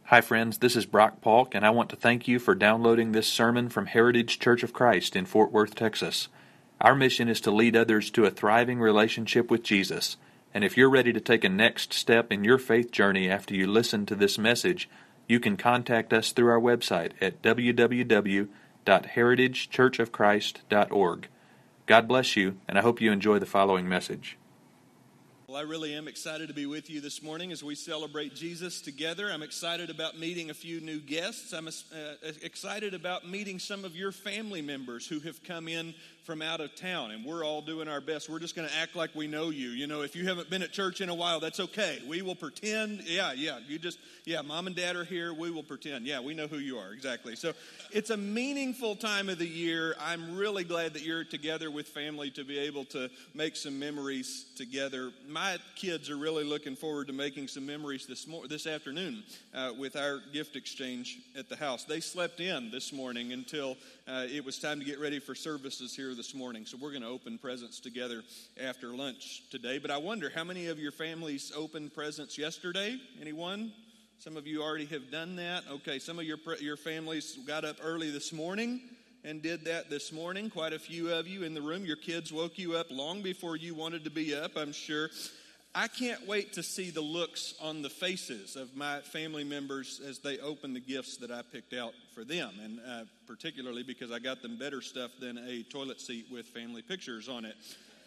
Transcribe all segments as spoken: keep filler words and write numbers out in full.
Hi friends, this is Brock Polk, and I want to thank you for downloading this sermon from Heritage Church of Christ in Fort Worth, Texas. Our mission is to lead others to a thriving relationship with Jesus, and if you're ready to take a next step in your faith journey after you listen to this message, you can contact us through our website at w w w dot heritage church of christ dot org. God bless you, and I hope you enjoy the following message. Well, I really am excited to be with you this morning as we celebrate Jesus together. I'm excited about meeting a few new guests. I'm uh, excited about meeting some of your family members who have come in from out of town, and we're all doing our best. We're just going to act like we know you. You know, if you haven't been at church in a while, that's okay. We will pretend. Yeah, yeah, you just, yeah, mom and dad are here. We will pretend. Yeah, we know who you are, exactly. So it's a meaningful time of the year. I'm really glad that you're together with family to be able to make some memories together. My kids are really looking forward to making some memories this mor- this afternoon uh, with our gift exchange at the house. They slept in this morning until uh, it was time to get ready for services here this morning. So we're going to open presents together after lunch today. But I wonder, how many of your families opened presents yesterday? Anyone? Some of you already have done that. Okay, some of your your families got up early this morning and did that this morning. Quite a few of you in the room. Your kids woke you up long before you wanted to be up, I'm sure. I can't wait to see the looks on the faces of my family members as they open the gifts that I picked out for them, and uh, particularly because I got them better stuff than a toilet seat with family pictures on it.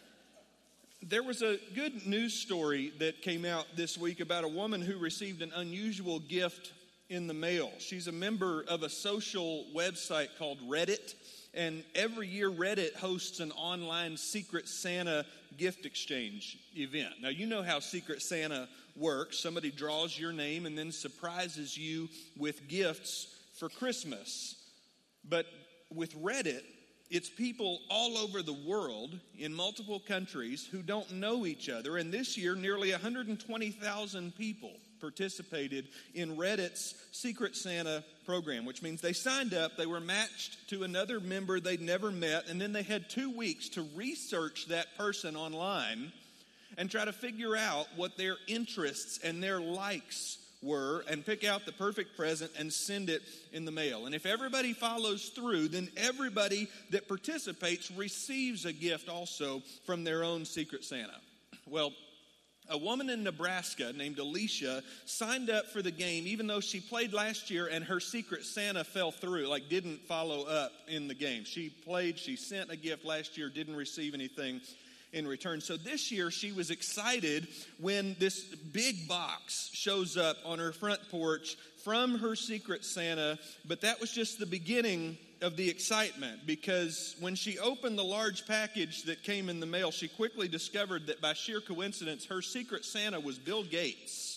There was a good news story that came out this week about a woman who received an unusual gift in the mail. She's a member of a social website called Reddit, and every year Reddit hosts an online Secret Santa gift exchange event. Now, you know how Secret Santa works. Somebody draws your name and then surprises you with gifts for Christmas. But with Reddit, it's people all over the world in multiple countries who don't know each other. And this year, nearly one hundred twenty thousand people participated in Reddit's Secret Santa program, which means they signed up, they were matched to another member they'd never met, and then they had two weeks to research that person online and try to figure out what their interests and their likes were and pick out the perfect present and send it in the mail. And if everybody follows through, then everybody that participates receives a gift also from their own Secret Santa. Well, a woman in Nebraska named Alicia signed up for the game even though she played last year and her Secret Santa fell through, like didn't follow up in the game. She played, she sent a gift last year, didn't receive anything in return. So this year she was excited when this big box shows up on her front porch from her Secret Santa, but that was just the beginning of the excitement, because when she opened the large package that came in the mail, she quickly discovered that by sheer coincidence, her Secret Santa was Bill Gates,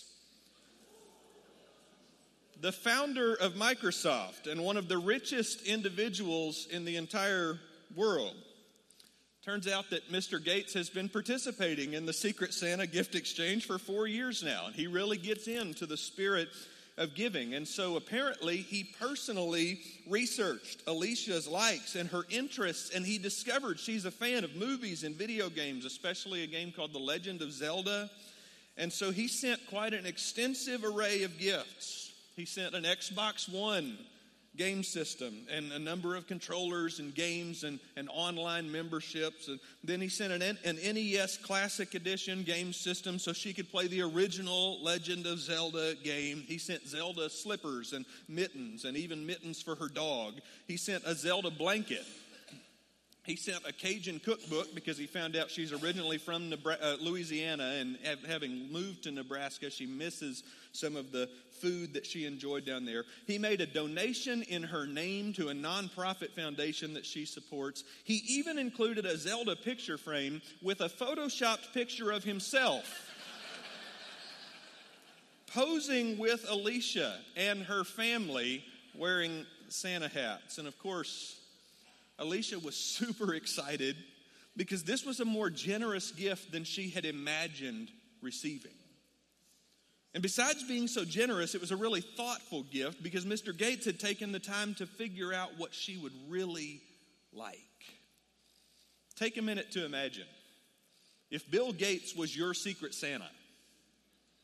the founder of Microsoft and one of the richest individuals in the entire world. Turns out that Mister Gates has been participating in the Secret Santa gift exchange for four years now, and he really gets into the spirit of giving. And so apparently he personally researched Alicia's likes and her interests, and he discovered she's a fan of movies and video games, especially a game called The Legend of Zelda. And so he sent quite an extensive array of gifts. He sent an Xbox One game system and a number of controllers and games and, and online memberships. And then he sent an, an N E S Classic Edition game system so she could play the original Legend of Zelda game. He sent Zelda slippers and mittens and even mittens for her dog. He sent a Zelda blanket. He sent a Cajun cookbook because he found out she's originally from Louisiana, and having moved to Nebraska, she misses some of the food that she enjoyed down there. He made a donation in her name to a nonprofit foundation that she supports. He even included a Zelda picture frame with a photoshopped picture of himself posing with Alicia and her family wearing Santa hats. And of course, Alicia was super excited because this was a more generous gift than she had imagined receiving. And besides being so generous, it was a really thoughtful gift because Mister Gates had taken the time to figure out what she would really like. Take a minute to imagine. If Bill Gates was your Secret Santa,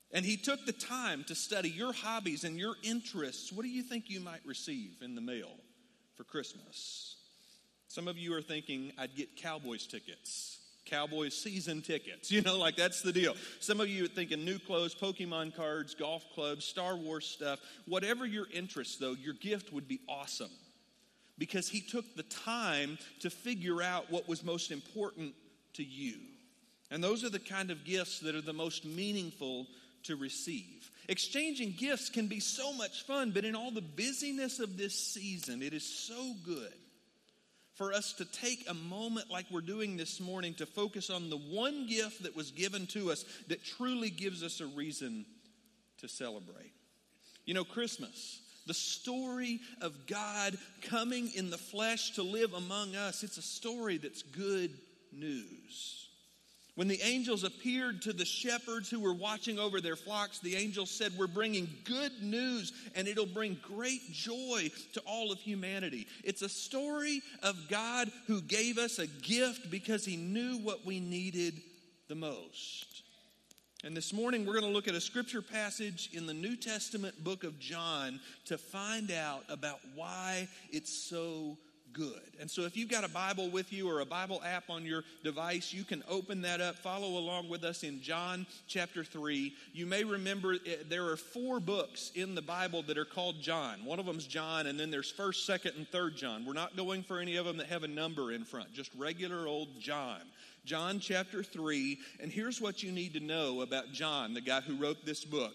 and he took the time to study your hobbies and your interests, what do you think you might receive in the mail for Christmas? Some of you are thinking, I'd get Cowboys tickets. Cowboys season tickets. You know, like that's the deal. Some of you are thinking new clothes, Pokemon cards, golf clubs, Star Wars stuff. Whatever your interests, though, your gift would be awesome. Because he took the time to figure out what was most important to you. And those are the kind of gifts that are the most meaningful to receive. Exchanging gifts can be so much fun, but in all the busyness of this season, it is so good for us to take a moment like we're doing this morning to focus on the one gift that was given to us that truly gives us a reason to celebrate. You know, Christmas, the story of God coming in the flesh to live among us, it's a story that's good news. When the angels appeared to the shepherds who were watching over their flocks, the angels said, we're bringing good news and it'll bring great joy to all of humanity. It's a story of God who gave us a gift because he knew what we needed the most. And this morning we're going to look at a scripture passage in the New Testament book of John to find out about why it's so good. And so if you've got a Bible with you or a Bible app on your device, you can open that up, follow along with us in John chapter three. You may remember there are four books in the Bible that are called John. One of them's John, and then there's first, second, and third John. We're not going for any of them that have a number in front, just regular old John. John chapter three, and here's what you need to know about John, the guy who wrote this book.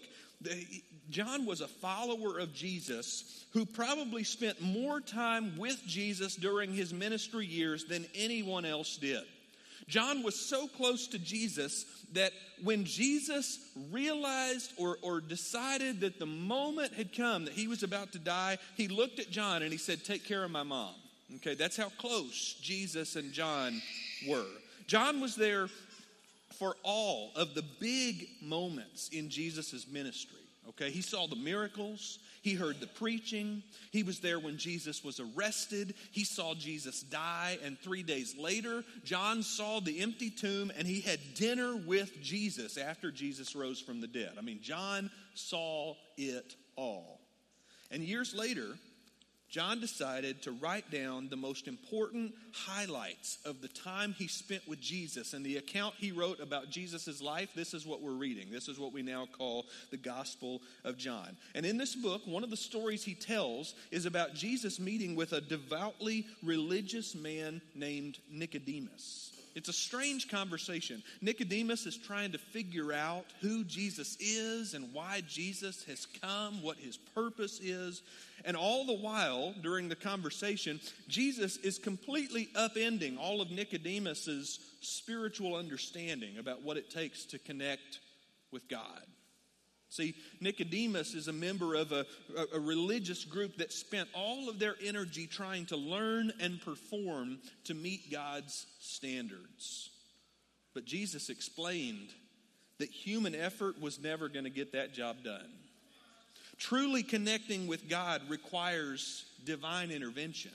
John was a follower of Jesus who probably spent more time with Jesus during his ministry years than anyone else did. John was so close to Jesus that when Jesus realized or, or decided that the moment had come that he was about to die, he looked at John and he said, take care of my mom. Okay, that's how close Jesus and John were. John was there for all of the big moments in Jesus' ministry. Okay, he saw the miracles. He heard the preaching. He was there when Jesus was arrested. He saw Jesus die. And three days later, John saw the empty tomb and he had dinner with Jesus after Jesus rose from the dead. I mean, John saw it all. And years later, John decided to write down the most important highlights of the time he spent with Jesus. And the account he wrote about Jesus' life, this is what we're reading. This is what we now call the Gospel of John. And in this book, one of the stories he tells is about Jesus meeting with a devoutly religious man named Nicodemus. It's a strange conversation. Nicodemus is trying to figure out who Jesus is and why Jesus has come, what his purpose is. And all the while, during the conversation, Jesus is completely upending all of Nicodemus's spiritual understanding about what it takes to connect with God. See, Nicodemus is a member of a, a, a religious group that spent all of their energy trying to learn and perform to meet God's standards. But Jesus explained that human effort was never going to get that job done. Truly connecting with God requires divine intervention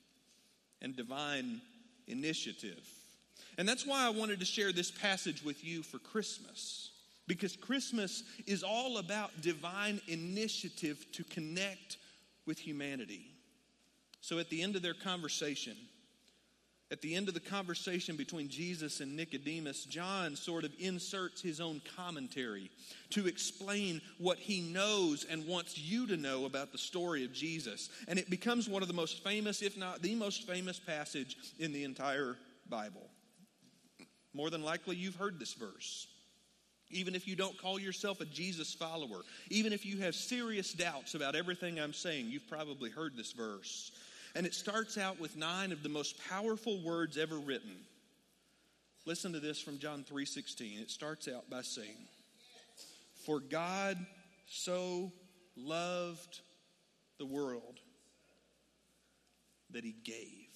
and divine initiative. And that's why I wanted to share this passage with you for Christmas. Because Christmas is all about divine initiative to connect with humanity. So at the end of their conversation, at the end of the conversation between Jesus and Nicodemus, John sort of inserts his own commentary to explain what he knows and wants you to know about the story of Jesus. And it becomes one of the most famous, if not the most famous passage in the entire Bible. More than likely you've heard this verse. Even if you don't call yourself a Jesus follower, even if you have serious doubts about everything I'm saying, you've probably heard this verse. And it starts out with nine of the most powerful words ever written. Listen to this from John three sixteen. It starts out by saying, "For God so loved the world that he gave."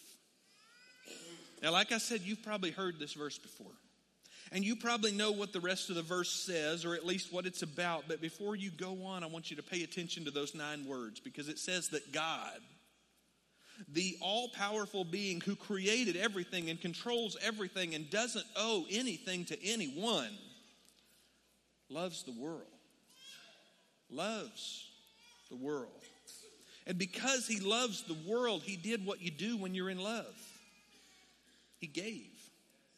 Now, like I said, you've probably heard this verse before. And you probably know what the rest of the verse says, or at least what it's about. But before you go on, I want you to pay attention to those nine words, because it says that God, the all-powerful being who created everything and controls everything and doesn't owe anything to anyone, loves the world. loves the world. And because he loves the world, he did what you do when you're in love. He gave.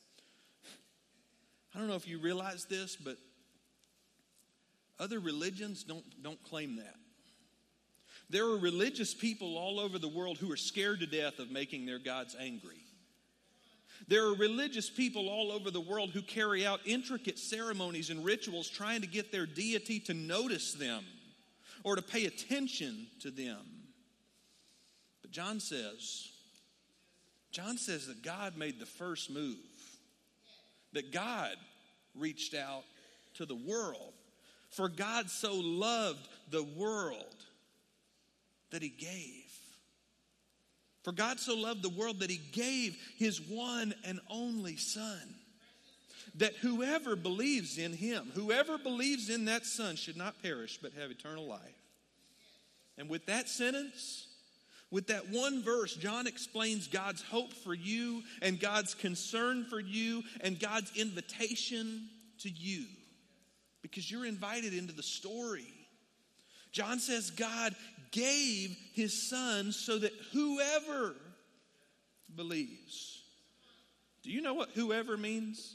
I don't know if you realize this, but other religions don't, don't claim that. There are religious people all over the world who are scared to death of making their gods angry. There are religious people all over the world who carry out intricate ceremonies and rituals trying to get their deity to notice them or to pay attention to them. But John says, John says that God made the first move, that God reached out to the world. For God so loved the world that he gave. For God so loved the world that he gave his one and only Son, that whoever believes in him, whoever believes in that Son should not perish but have eternal life. And with that sentence, with that one verse, John explains God's hope for you and God's concern for you and God's invitation to you, because you're invited into the story. John says God gave his Son so that whoever believes. Do you know what whoever means?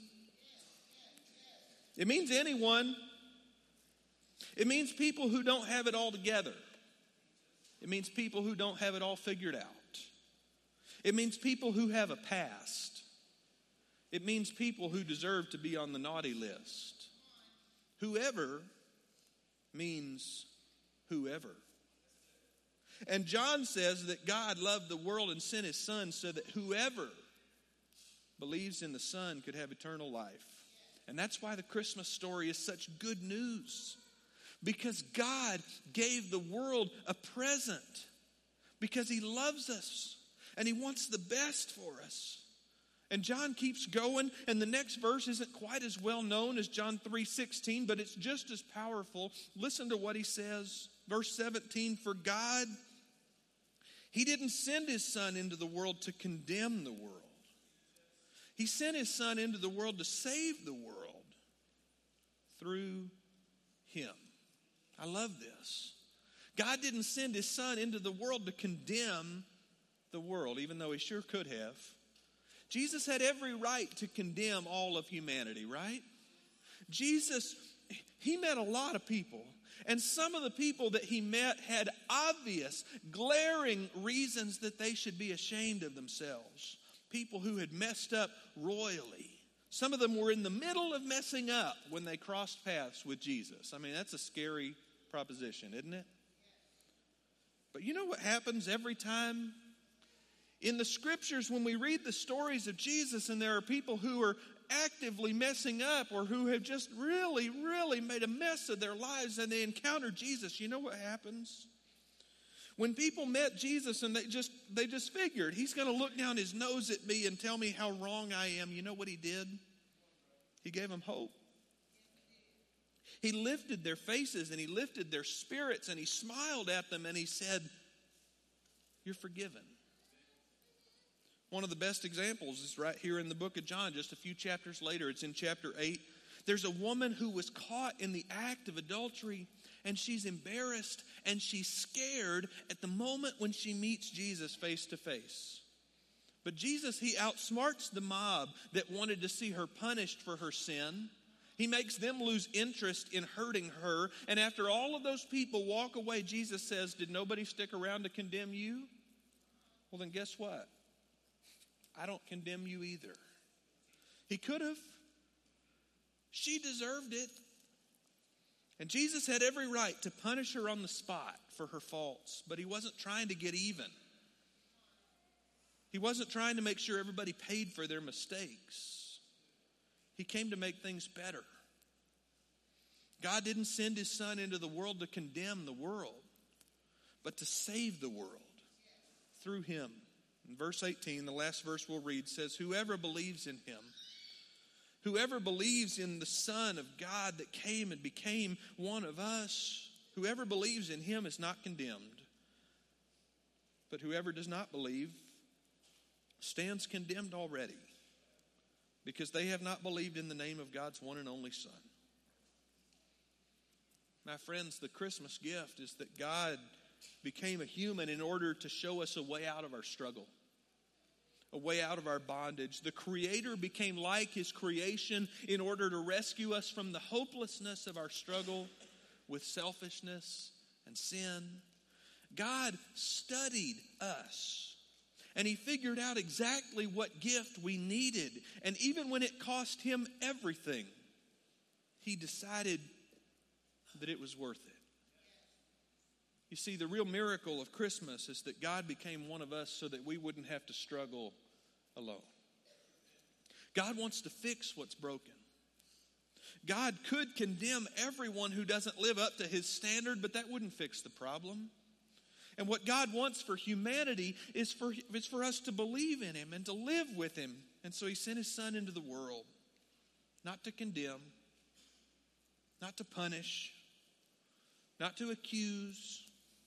It means anyone. It means people who don't have it all together. It means people who don't have it all figured out. It means people who have a past. It means people who deserve to be on the naughty list. Whoever means whoever. And John says that God loved the world and sent his Son so that whoever believes in the Son could have eternal life. And that's why the Christmas story is such good news. Because God gave the world a present. Because he loves us and he wants the best for us. And John keeps going, and the next verse isn't quite as well known as John three sixteen, but it's just as powerful. Listen to what he says. Verse seventeen, for God, he didn't send his Son into the world to condemn the world. He sent his Son into the world to save the world through him. I love this. God didn't send his Son into the world to condemn the world, even though he sure could have. Jesus had every right to condemn all of humanity, right? Jesus, he met a lot of people. And some of the people that he met had obvious, glaring reasons that they should be ashamed of themselves. People who had messed up royally. Some of them were in the middle of messing up when they crossed paths with Jesus. I mean, that's a scary proposition, isn't it? But you know what happens every time? In the scriptures, when we read the stories of Jesus and there are people who are actively messing up or who have just really, really made a mess of their lives and they encounter Jesus, you know what happens? When people met Jesus and they just they just figured he's going to look down his nose at me and tell me how wrong I am, you know what he did? He gave them hope. He lifted their faces and he lifted their spirits and he smiled at them and he said, "You're forgiven." One of the best examples is right here in the book of John, just a few chapters later. It's in chapter eight. There's a woman who was caught in the act of adultery, and she's embarrassed and she's scared at the moment when she meets Jesus face to face. But Jesus, he outsmarts the mob that wanted to see her punished for her sin. He makes them lose interest in hurting her. And after all of those people walk away, Jesus says, "Did nobody stick around to condemn you?" Well, then guess what? I don't condemn you either. He could have. She deserved it. And Jesus had every right to punish her on the spot for her faults, but he wasn't trying to get even. He wasn't trying to make sure everybody paid for their mistakes. He came to make things better. God didn't send his Son into the world to condemn the world, but to save the world through him. In verse eighteen, the last verse we'll read says, whoever believes in him, whoever believes in the Son of God that came and became one of us, whoever believes in him is not condemned. But whoever does not believe stands condemned already, because they have not believed in the name of God's one and only Son. My friends, the Christmas gift is that God became a human in order to show us a way out of our struggle, a way out of our bondage. The Creator became like His creation in order to rescue us from the hopelessness of our struggle with selfishness and sin. God studied us, and He figured out exactly what gift we needed. And even when it cost Him everything, He decided that it was worth it. You see, the real miracle of Christmas is that God became one of us so that we wouldn't have to struggle alone. God wants to fix what's broken. God could condemn everyone who doesn't live up to His standard, but that wouldn't fix the problem. And what God wants for humanity is for, is for us to believe in Him and to live with Him. And so He sent His Son into the world, not to condemn, not to punish, not to accuse.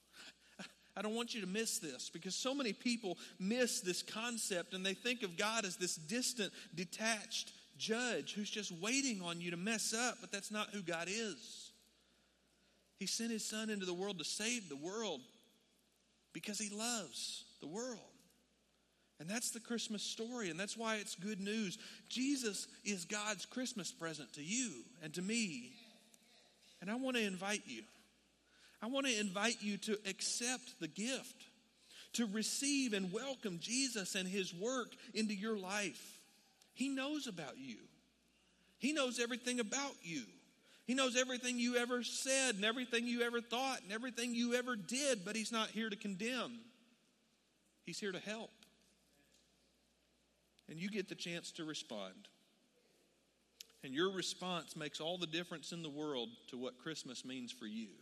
I don't want you to miss this, because so many people miss this concept and they think of God as this distant, detached judge who's just waiting on you to mess up, but that's not who God is. He sent His Son into the world to save the world because He loves the world. And that's the Christmas story, and that's why it's good news. Jesus is God's Christmas present to you and to me. And I want to invite you. I want to invite you to accept the gift, to receive and welcome Jesus and His work into your life. He knows about you. He knows everything about you. He knows everything you ever said and everything you ever thought and everything you ever did, but He's not here to condemn. He's here to help. And you get the chance to respond. And your response makes all the difference in the world to what Christmas means for you.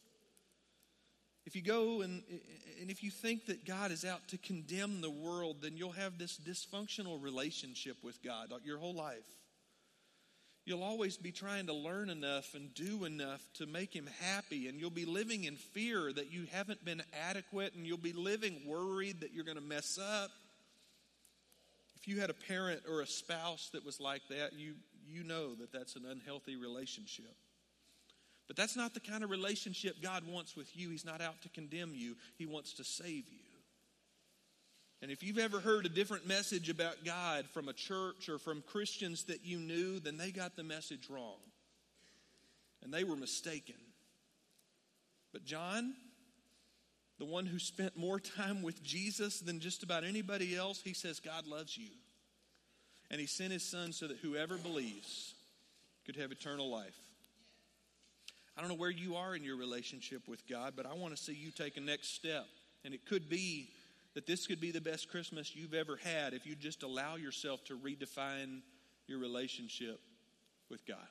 If you go and, and if you think that God is out to condemn the world, then you'll have this dysfunctional relationship with God your whole life. You'll always be trying to learn enough and do enough to make Him happy, and you'll be living in fear that you haven't been adequate, and you'll be living worried that you're going to mess up. If you had a parent or a spouse that was like that, you, you know that that's an unhealthy relationship. But that's not the kind of relationship God wants with you. He's not out to condemn you. He wants to save you. And if you've ever heard a different message about God from a church or from Christians that you knew, then they got the message wrong. And they were mistaken. But John, the one who spent more time with Jesus than just about anybody else, he says God loves you. And He sent His Son so that whoever believes could have eternal life. I don't know where you are in your relationship with God, but I want to see you take a next step. And it could be that this could be the best Christmas you've ever had if you just allow yourself to redefine your relationship with God.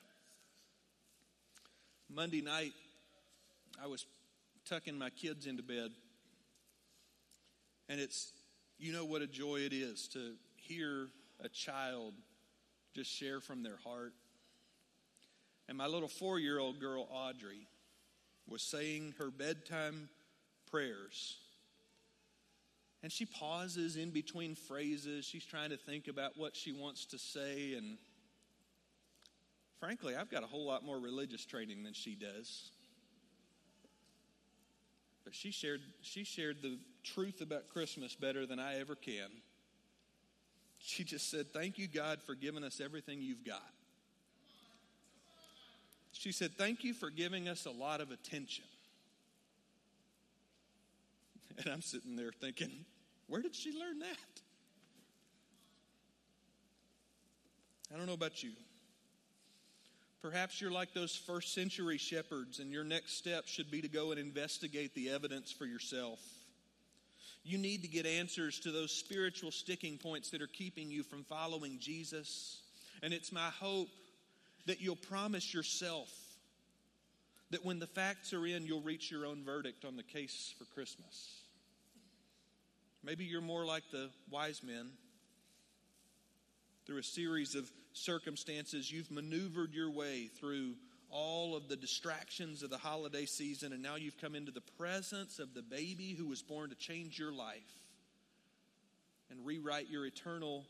Monday night, I was tucking my kids into bed. And it's, you know what a joy it is to hear a child just share from their heart. And my little four-year-old girl, Audrey, was saying her bedtime prayers. And she pauses in between phrases. She's trying to think about what she wants to say. And frankly, I've got a whole lot more religious training than she does. But she shared, she shared the truth about Christmas better than I ever can. She just said, "Thank you, God, for giving us everything You've got." She said, "Thank you for giving us a lot of attention." And I'm sitting there thinking, where did she learn that? I don't know about you. Perhaps you're like those first century shepherds, and your next step should be to go and investigate the evidence for yourself. You need to get answers to those spiritual sticking points that are keeping you from following Jesus. And it's my hope that you'll promise yourself that when the facts are in, you'll reach your own verdict on the case for Christmas. Maybe you're more like the wise men. Through a series of circumstances, you've maneuvered your way through all of the distractions of the holiday season, and now you've come into the presence of the baby who was born to change your life and rewrite your eternal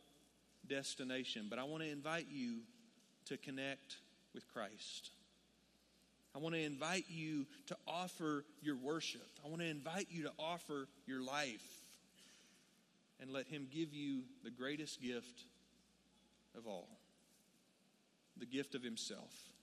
destination. But I want to invite you to connect with Christ. I want to invite you to offer your worship. I want to invite you to offer your life and let him give you the greatest gift of all, the gift of himself.